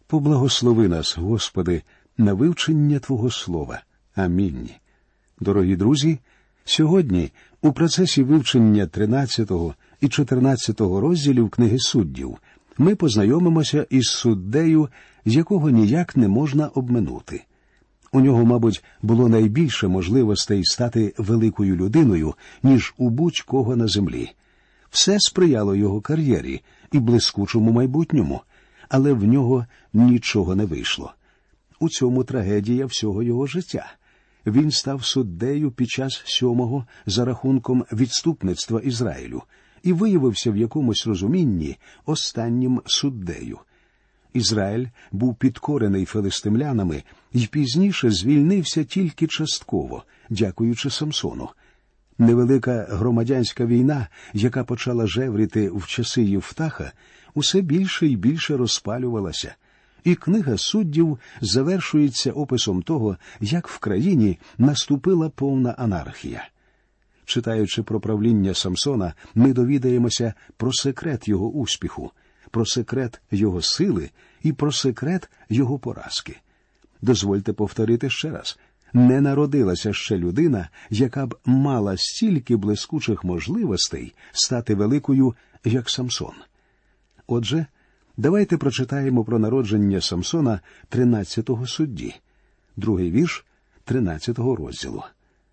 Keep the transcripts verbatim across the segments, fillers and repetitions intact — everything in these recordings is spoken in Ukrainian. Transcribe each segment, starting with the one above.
Поблагослови нас, Господи, на вивчення Твого Слова. Амінь. Дорогі друзі, сьогодні у процесі вивчення тринадцятого і чотирнадцятого розділів книги Суддів ми познайомимося із суддею, якого ніяк не можна обминути. У нього, мабуть, було найбільше можливостей стати великою людиною, ніж у будь-кого на землі. Все сприяло його кар'єрі і блискучому майбутньому, але в нього нічого не вийшло. У цьому трагедія всього його життя. Він став суддею під час сьомого за рахунком відступництва Ізраїлю і виявився в якомусь розумінні останнім суддею. Ізраїль був підкорений филистимлянами і пізніше звільнився тільки частково, дякуючи Самсону. Невелика громадянська війна, яка почала жевріти в часи Єфтаха, усе більше і більше розпалювалася. І книга Суддів завершується описом того, як в країні наступила повна анархія. Читаючи про правління Самсона, ми довідаємося про секрет його успіху, про секрет його сили і про секрет його поразки. Дозвольте повторити ще раз. Не народилася ще людина, яка б мала стільки блискучих можливостей стати великою, як Самсон. Отже, давайте прочитаємо про народження Самсона тринадцятого судді, другий вірш тринадцятого розділу.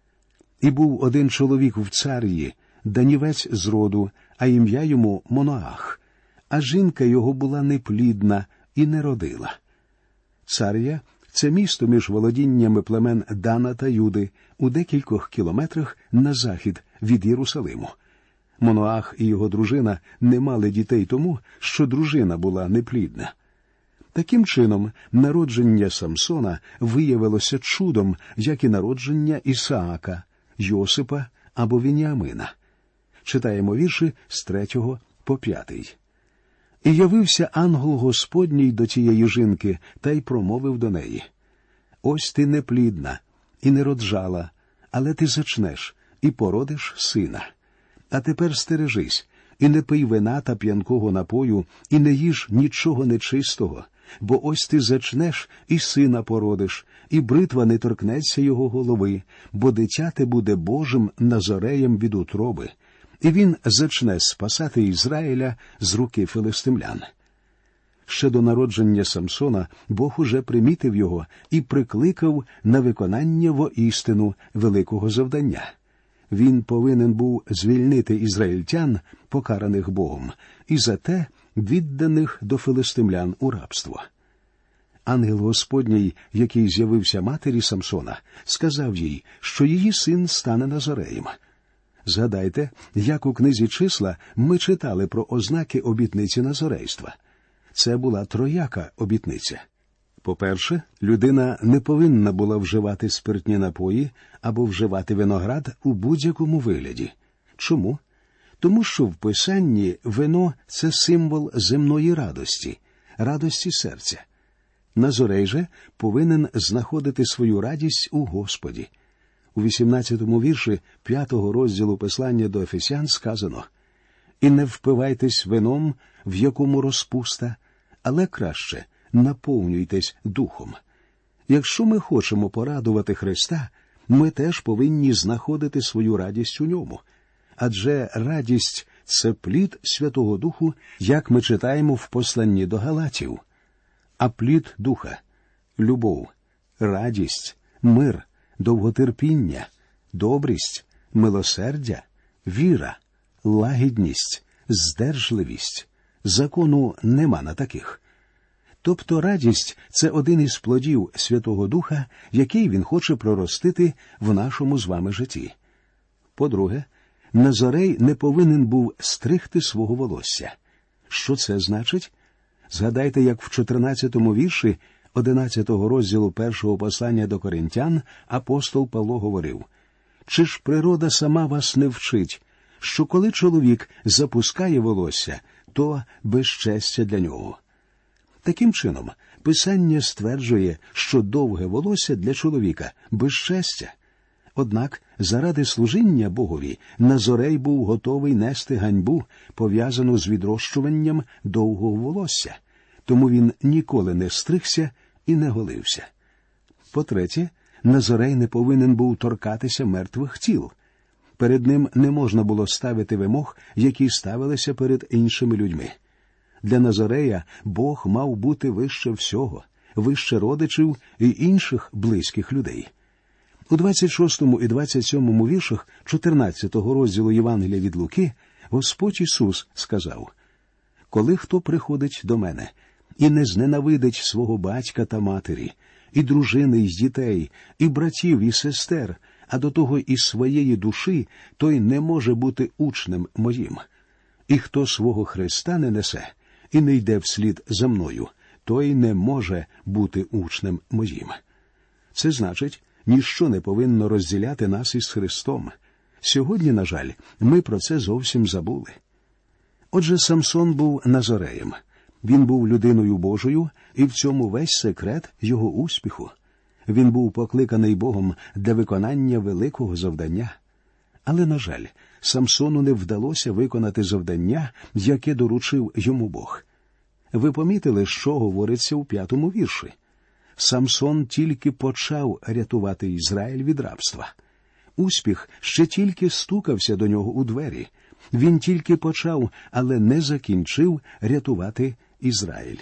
«І був один чоловік в царії, данівець з роду, а ім'я йому Моноах, а жінка його була неплідна і не родила». Царія – це місто між володіннями племен Дана та Юди у декількох кілометрах на захід від Єрусалиму. Моноах і його дружина не мали дітей тому, що дружина була неплідна. Таким чином, народження Самсона виявилося чудом, як і народження Ісаака, Йосипа або Веніамина. Читаємо вірші з третього по п'ятий. «І явився ангел Господній до тієї жінки, та й промовив до неї: Ось ти неплідна і не роджала, але ти зачнеш і породиш сина. А тепер стережись, і не пий вина та п'янкого напою, і не їж нічого нечистого, бо ось ти зачнеш і сина породиш, і бритва не торкнеться його голови, бо дитя те буде Божим Назореєм від утроби, і він зачне спасати Ізраїля з руки филистимлян». Ще до народження Самсона Бог уже примітив його і прикликав на виконання воістину великого завдання. Він повинен був звільнити ізраїльтян, покараних Богом, і зате відданих до филистимлян у рабство. Ангел Господній, який з'явився матері Самсона, сказав їй, що її син стане Назореєм. Згадайте, як у книзі «Числа» ми читали про ознаки обітниці назорейства. Це була трояка обітниця. По-перше, людина не повинна була вживати спиртні напої або вживати виноград у будь-якому вигляді. Чому? Тому що в Писанні вино – це символ земної радості, радості серця. Назорей же повинен знаходити свою радість у Господі. У вісімнадцятому вірші п'ятого розділу послання до Ефесян сказано: «І не впивайтесь вином, в якому розпуста, але краще наповнюйтесь духом». Якщо ми хочемо порадувати Христа, ми теж повинні знаходити свою радість у ньому. Адже радість – це плід Святого Духу, як ми читаємо в посланні до Галатів. А плід Духа – любов, радість, мир, довготерпіння, добрість, милосердя, віра, лагідність, здержливість. Закону нема на таких. Тобто радість – це один із плодів Святого Духа, який він хоче проростити в нашому з вами житті. По-друге, Назорей не повинен був стригти свого волосся. Що це значить? Згадайте, як в чотирнадцятому вірші одинадцятого розділу першого послання до Коринтян апостол Павло говорив: «Чи ж природа сама вас не вчить, що коли чоловік запускає волосся, то безчестя для нього?» Таким чином, Писання стверджує, що довге волосся для чоловіка – безчестя. Однак, заради служіння Богові, Назорей був готовий нести ганьбу, пов'язану з відрощуванням довгого волосся. тому він ніколи не стригся і не голився. По-третє, Назарей не повинен був торкатися мертвих тіл. Перед ним не можна було ставити вимог, які ставилися перед іншими людьми. Для Назарея Бог мав бути вище всього, вище родичів і інших близьких людей. У двадцять шостому і двадцять сьомому віршах чотирнадцятого розділу Євангелія від Луки Господь Ісус сказав: «Коли хто приходить до мене і не зненавидить свого батька та матері, і дружини, і дітей, і братів, і сестер, а до того і своєї душі, той не може бути учнем моїм. І хто свого Христа не несе і не йде вслід за мною, той не може бути учнем моїм». Це значить, ніщо не повинно розділяти нас із Христом. Сьогодні, на жаль, ми про це зовсім забули. Отже, Самсон був Назареєм. Він був людиною Божою, і в цьому весь секрет його успіху. Він був покликаний Богом для виконання великого завдання. Але, на жаль, Самсону не вдалося виконати завдання, яке доручив йому Бог. Ви помітили, що говориться у п'ятому вірші? Самсон тільки почав рятувати Ізраїль від рабства. Успіх ще тільки стукався до нього у двері. Він тільки почав, але не закінчив рятувати Ізраїль.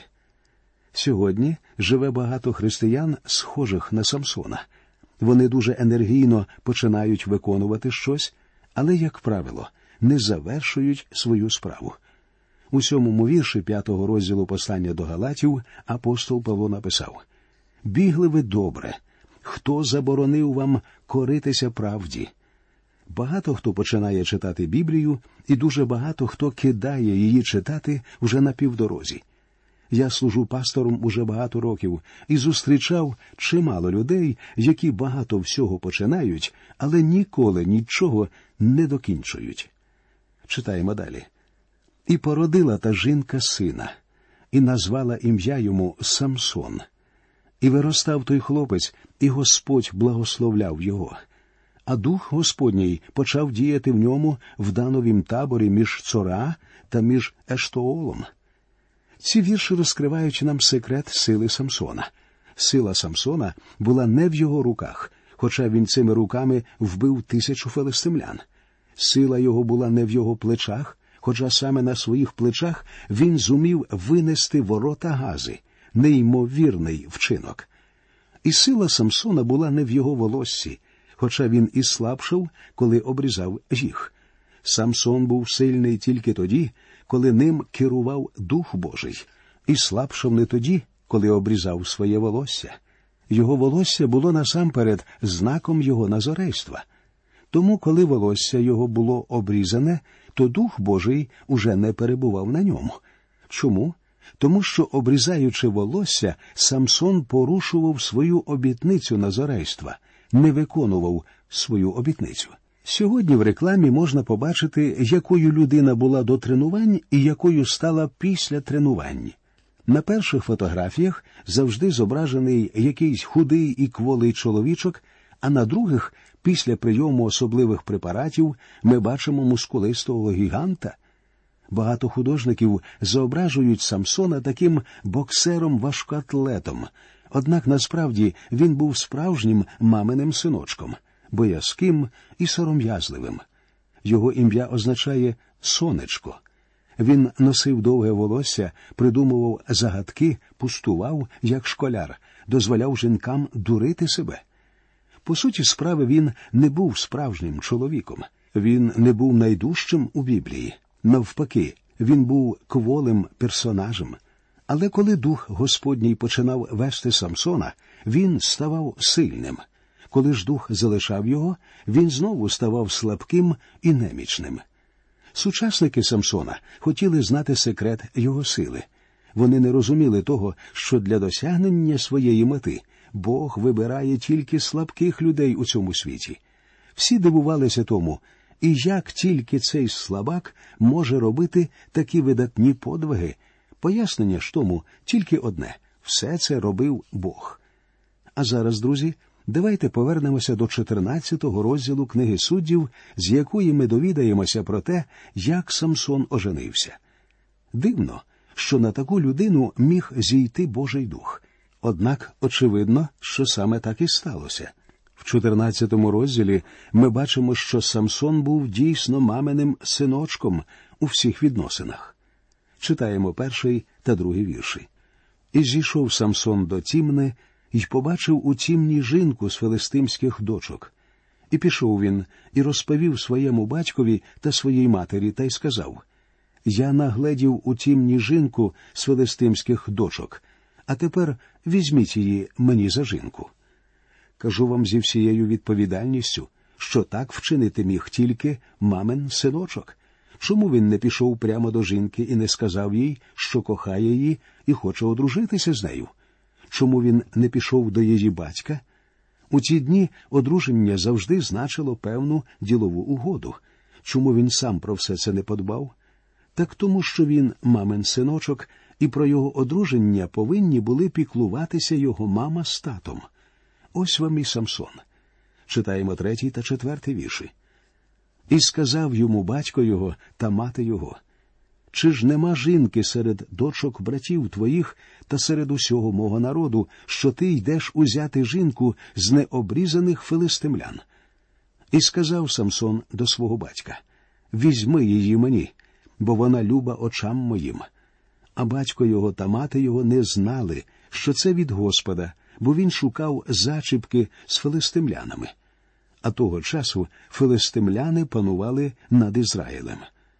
Сьогодні живе багато християн, схожих на Самсона. Вони дуже енергійно починають виконувати щось, але, як правило, не завершують свою справу. У сьомому вірші п'ятого розділу послання до Галатів апостол Павло написав: «Бігли ви добре, хто заборонив вам коритися правді?» Багато хто починає читати Біблію, і дуже багато хто кидає її читати вже на півдорозі. Я служу пастором уже багато років і зустрічав чимало людей, які багато всього починають, але ніколи нічого не докінчують. Читаємо далі. «І породила та жінка сина, і назвала ім'я йому Самсон. І виростав той хлопець, і Господь благословляв його. А Дух Господній почав діяти в ньому в Дановім таборі між Цора та між Ештоолом». Ці вірші розкривають нам секрет сили Самсона. Сила Самсона була не в його руках, хоча він цими руками вбив тисячу филистимлян. Сила його була не в його плечах, хоча саме на своїх плечах він зумів винести ворота Гази. Неймовірний вчинок. І сила Самсона була не в його волоссі, хоча він і слабшав, коли обрізав їх. Самсон був сильний тільки тоді, коли ним керував Дух Божий, і слабшав не тоді, коли обрізав своє волосся. Його волосся було насамперед знаком його назарейства. Тому, коли волосся його було обрізане, то Дух Божий уже не перебував на ньому. Чому? Тому що, обрізаючи волосся, Самсон порушував свою обітницю назарейства, не виконував свою обітницю. Сьогодні в рекламі можна побачити, якою людина була до тренувань і якою стала після тренувань. На перших фотографіях завжди зображений якийсь худий і кволий чоловічок, а на других, після прийому особливих препаратів, ми бачимо мускулистого гіганта. Багато художників зображують Самсона таким боксером-важкоатлетом, однак насправді він був справжнім маминим синочком, боязким і сором'язливим. Його ім'я означає «сонечко». Він носив довге волосся, придумував загадки, пустував, як школяр, дозволяв жінкам дурити себе. По суті справи, він не був справжнім чоловіком. Він не був найдужчим у Біблії. Навпаки, він був кволим персонажем. Але коли Дух Господній починав вести Самсона, він ставав сильним. Коли ж Дух залишав його, він знову ставав слабким і немічним. Сучасники Самсона хотіли знати секрет його сили. Вони не розуміли того, що для досягнення своєї мети Бог вибирає тільки слабких людей у цьому світі. Всі дивувалися тому, і як тільки цей слабак може робити такі видатні подвиги. Пояснення ж тому тільки одне – все це робив Бог. А зараз, друзі, давайте повернемося до чотирнадцятого розділу книги Суддів, з якої ми довідаємося про те, як Самсон оженився. Дивно, що на таку людину міг зійти Божий Дух. Однак, очевидно, що саме так і сталося. В чотирнадцятому розділі ми бачимо, що Самсон був дійсно маминим синочком у всіх відносинах. Читаємо перший та другий вірші. «І зійшов Самсон до Тімни, й побачив у Тімні жінку з филистимських дочок. І пішов він, і розповів своєму батькові та своїй матері, та й сказав: Я нагледів у Тімні жінку з филистимських дочок, а тепер візьміть її мені за жінку. Кажу вам зі всією відповідальністю, що так вчинити міг тільки мамин синочок. Чому він не пішов прямо до жінки і не сказав їй, що кохає її і хоче одружитися з нею? Чому він не пішов до її батька? У ті дні одруження завжди значило певну ділову угоду. Чому він сам про все це не подбав? Так тому, що він мамин синочок, і про його одруження повинні були піклуватися його мама з татом. Ось вам і Самсон. Читаємо третій та четвертий вірші. «І сказав йому батько його та мати його: Чи ж нема жінки серед дочок братів твоїх та серед усього мого народу, що ти йдеш узяти жінку з необрізаних филистимлян? І сказав Самсон до свого батька: Візьми її мені, бо вона люба очам моїм. А батько його та мати його не знали, що це від Господа, бо він шукав зачіпки з филистимлянами. А того часу филистимляни панували над Ізраїлем».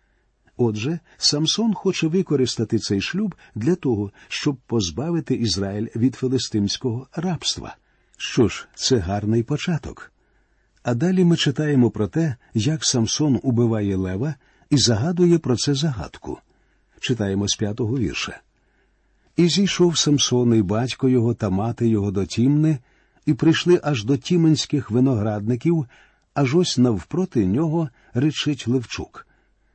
Отже, Самсон хоче використати цей шлюб для того, щоб позбавити Ізраїль від филистимського рабства. Що ж, це гарний початок. А далі ми читаємо про те, як Самсон убиває лева і загадує про це загадку. Читаємо з п'ятого вірша. «І зійшов Самсон і батько його та мати його до Тімни, і прийшли аж до тіменських виноградників, аж ось навпроти нього речить Левчук».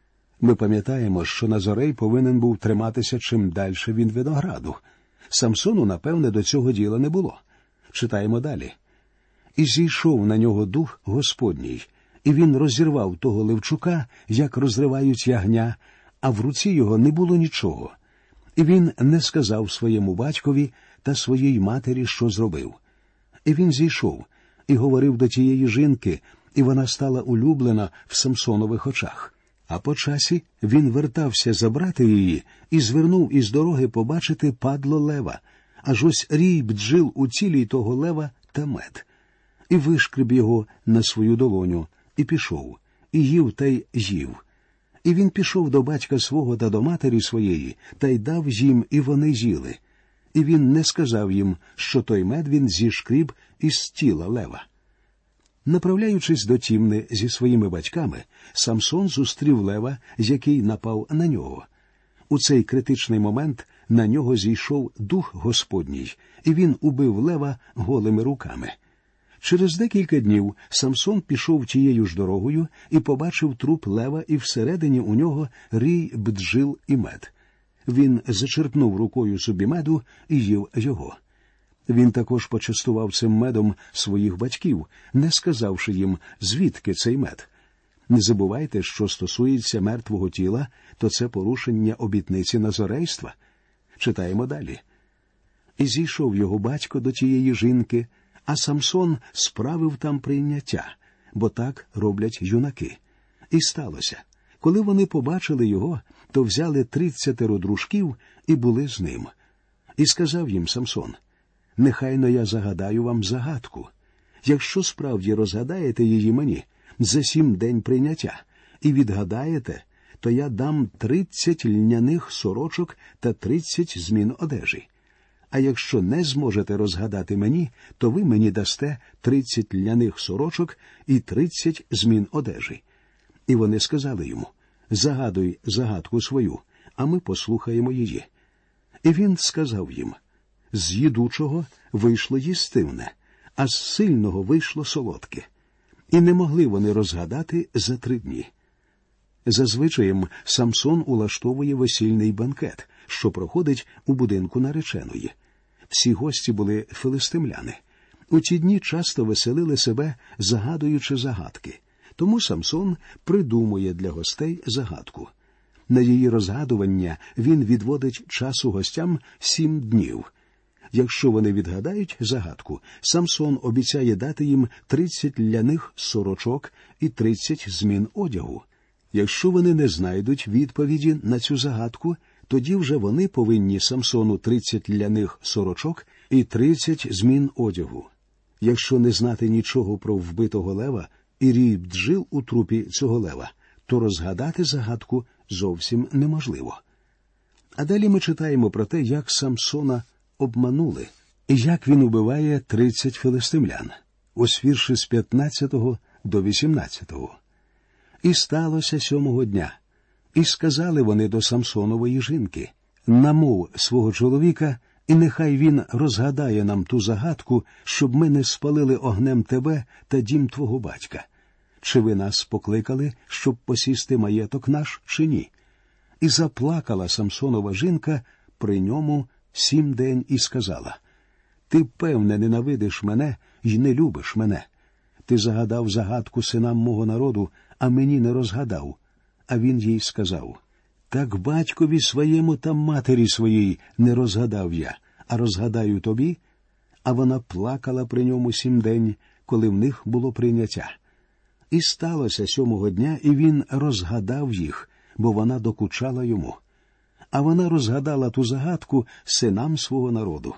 Ми пам'ятаємо, що Назорей повинен був триматися чим дальше від винограду. Самсону, напевне, до цього діла не було. Читаємо далі. «І зійшов на нього дух Господній, і він розірвав того Левчука, як розривають ягня, а в руці його не було нічого. І він не сказав своєму батькові та своїй матері, що зробив. І він зійшов і говорив до тієї жінки, і вона стала улюблена в Самсонових очах. А по часі він вертався забрати її і звернув із дороги побачити падло лева, аж ось рій бджіл у тілі того лева та мед. І вишкріб його на свою долоню, і пішов, і їв та й їв. І він пішов до батька свого та до матері своєї, та й дав їм, і вони їли. І він не сказав їм, що той мед він зішкріб із тіла лева». Направляючись до Тімни зі своїми батьками, Самсон зустрів лева, який напав на нього. У цей критичний момент на нього зійшов дух Господній, і він убив лева голими руками. Через декілька днів Самсон пішов тією ж дорогою і побачив труп лева, і всередині у нього рій бджіл і мед. Він зачерпнув рукою собі меду і їв його. Він також почастував цим медом своїх батьків, не сказавши їм, звідки цей мед. Не забувайте, що стосується мертвого тіла, то це порушення обітниці назорейства. Читаємо далі. «І зійшов його батько до тієї жінки, а Самсон справив там прийняття, бо так роблять юнаки. І сталося, коли вони побачили його, то взяли тридцятеро дружків і були з ним. І сказав їм Самсон: нехайно я загадаю вам загадку. Якщо справді розгадаєте її мені за сім день прийняття і відгадаєте, то я дам тридцять льняних сорочок та тридцять змін одежі. А якщо не зможете розгадати мені, то ви мені дасте тридцять льняних сорочок і тридцять змін одежі. І вони сказали йому: загадуй загадку свою, а ми послухаємо її. І він сказав їм: з їдучого вийшло їстивне, а з сильного вийшло солодке. І не могли вони розгадати за три дні. Зазвичаєм Самсон улаштовує весільний банкет, що проходить у будинку нареченої. Всі гості були филистимляни. У ті дні часто веселили себе, загадуючи загадки. Тому Самсон придумує для гостей загадку. На її розгадування він відводить часу гостям сім днів. Якщо вони відгадають загадку, Самсон обіцяє дати їм тридцять ляних сорочок і тридцять змін одягу. Якщо вони не знайдуть відповіді на цю загадку, тоді вже вони повинні Самсону тридцять ляних сорочок і тридцять змін одягу. Якщо не знати нічого про вбитого лева і рій бджіл у трупі цього лева, то розгадати загадку зовсім неможливо. А далі ми читаємо про те, як Самсона обманули, і як він убиває тридцять филистимлян. Ось вірші з п'ятнадцятого до вісімнадцятого. «І сталося сьомого дня, і сказали вони до Самсонової жінки, намов свого чоловіка, і нехай він розгадає нам ту загадку, щоб ми не спалили огнем тебе та дім твого батька. Чи ви нас покликали, щоб посісти маєток наш, чи ні?» І заплакала Самсонова жінка при ньому сім день і сказала: «Ти, певне, ненавидиш мене й не любиш мене. Ти загадав загадку синам мого народу, а мені не розгадав». А він їй сказав: «Так батькові своєму та матері своїй не розгадав я, а розгадаю тобі». А вона плакала при ньому сім день, коли в них було прийняття. І сталося сьомого дня, і він розгадав їх, бо вона докучала йому. А вона розгадала ту загадку синам свого народу.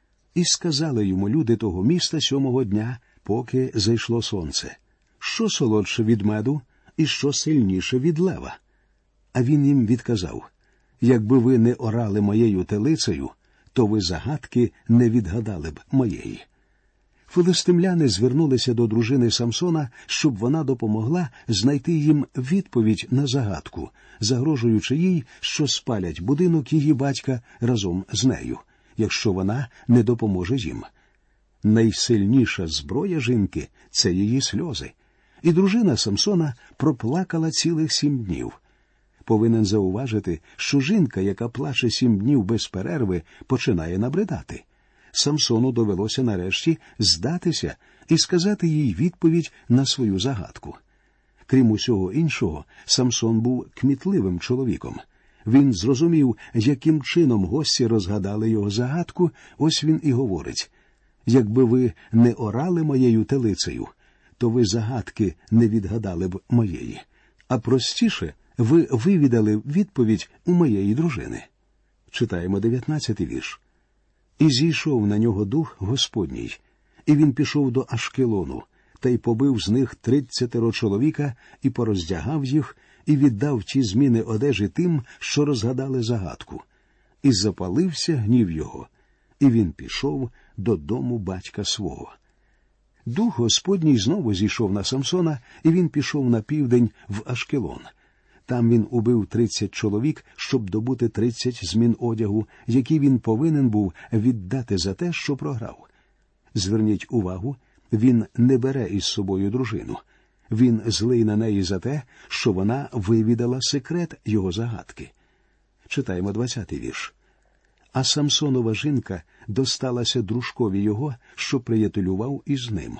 І сказали йому люди того міста сьомого дня, поки зайшло сонце: «Що солодше від меду і що сильніше від лева?» А він їм відказав: «Якби ви не орали моєю телицею, то ви загадки не відгадали б моєї». Филистимляни звернулися до дружини Самсона, щоб вона допомогла знайти їм відповідь на загадку, загрожуючи їй, що спалять будинок її батька разом з нею, якщо вона не допоможе їм. Найсильніша зброя жінки – це її сльози. І дружина Самсона проплакала цілих сім днів. Повинен зауважити, що жінка, яка плаче сім днів без перерви, починає набридати. Самсону довелося нарешті здатися і сказати їй відповідь на свою загадку. Крім усього іншого, Самсон був кмітливим чоловіком. Він зрозумів, яким чином гості розгадали його загадку, ось він і говорить: «Якби ви не орали моєю телицею, то ви загадки не відгадали б моєї. А простіше, ви вивідали відповідь у моєї дружини». Читаємо дев'ятнадцятий вірш. «І зійшов на нього дух Господній, і він пішов до Ашкелону, та й побив з них тридцятеро чоловіка, і пороздягав їх, і віддав ті зміни одежі тим, що розгадали загадку. І запалився гнів його, і він пішов додому батька свого». Дух Господній знову зійшов на Самсона, і він пішов на південь в Ашкелон. Там він убив тридцять чоловік, щоб добути тридцять змін одягу, які він повинен був віддати за те, що програв. Зверніть увагу, він не бере із собою дружину. Він злий на неї за те, що вона вивідала секрет його загадки. Читаємо двадцятий вірш. «А Самсонова жінка досталася дружкові його, що приятелював із ним».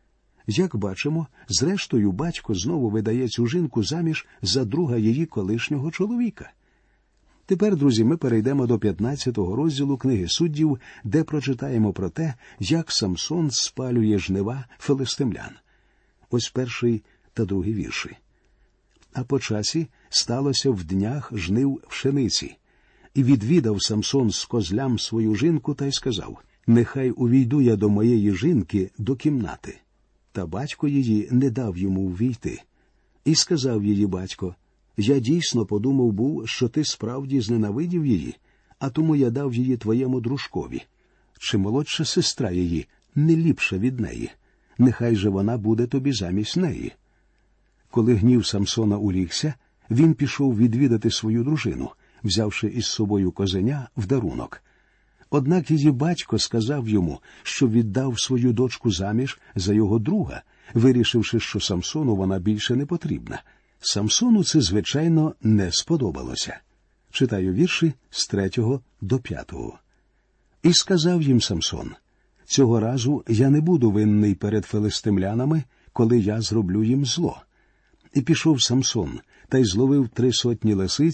Як бачимо, зрештою батько знову видає цю жінку заміж за друга її колишнього чоловіка. Тепер, друзі, ми перейдемо до п'ятнадцятого розділу книги Суддів, де прочитаємо про те, як Самсон спалює жнива филистимлян. Ось перший та другий вірші. «А по часі сталося в днях жнив пшениці. І відвідав Самсон з козлям свою жінку та й сказав: нехай увійду я до моєї жінки до кімнати. Та батько її не дав йому ввійти. І сказав її батько: я дійсно подумав був, що ти справді зненавидів її, а тому я дав її твоєму дружкові. Чи молодша сестра її не ліпша від неї? Нехай же вона буде тобі замість неї. Коли гнів Самсона улігся, він пішов відвідати свою дружину, взявши із собою козеня в дарунок. Однак її батько сказав йому, що віддав свою дочку заміж за його друга, вирішивши, що Самсону вона більше не потрібна. Самсону це, звичайно, не сподобалося. Читаю вірші з третього до п'ятого. «І сказав їм Самсон: цього разу я не буду винний перед филистимлянами, коли я зроблю їм зло. І пішов Самсон, та й зловив три сотні лисиць,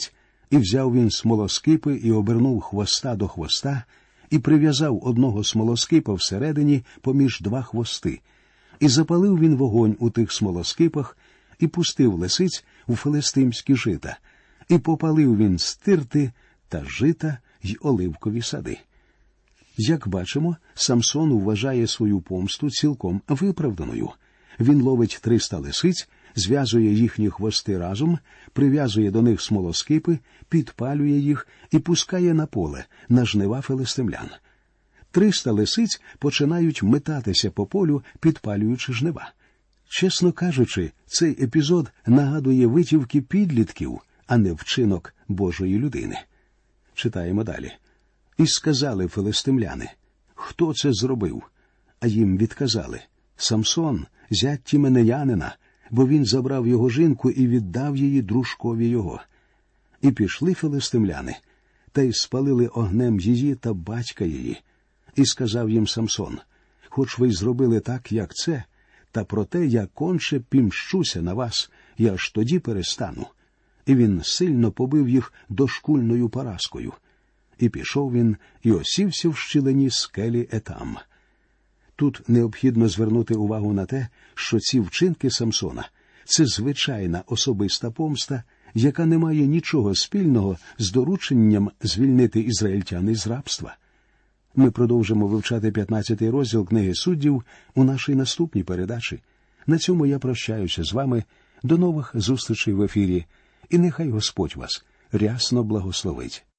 І взяв він смолоскипи і обернув хвоста до хвоста, і прив'язав одного смолоскипа всередині поміж два хвости. І запалив він вогонь у тих смолоскипах, і пустив лисиць у филистимські жита. І попалив він стирти та жита й оливкові сади. Як бачимо, Самсон вважає свою помсту цілком виправданою. Він ловить триста лисиць, зв'язує їхні хвости разом, прив'язує до них смолоскипи, підпалює їх і пускає на поле, на жнива филистимлян. Триста лисиць починають метатися по полю, підпалюючи жнива. Чесно кажучи, цей епізод нагадує витівки підлітків, а не вчинок Божої людини. Читаємо далі. «І сказали филистимляни, хто це зробив? А їм відказали, Самсон, зять тіменеянина, бо він забрав його жінку і віддав її дружкові його. І пішли филистимляни, та й спалили огнем її та батька її. І сказав їм Самсон, хоч ви й зробили так, як це, та проте я конче пімщуся на вас, я аж тоді перестану. І він сильно побив їх дошкульною поразкою. І пішов він, і осівся в щілині скелі Етам». Тут необхідно звернути увагу на те, що ці вчинки Самсона – це звичайна особиста помста, яка не має нічого спільного з дорученням звільнити ізраїльтян із рабства. Ми продовжимо вивчати п'ятнадцятий розділ книги Суддів у нашій наступній передачі. На цьому я прощаюся з вами. До нових зустрічей в ефірі. І нехай Господь вас рясно благословить.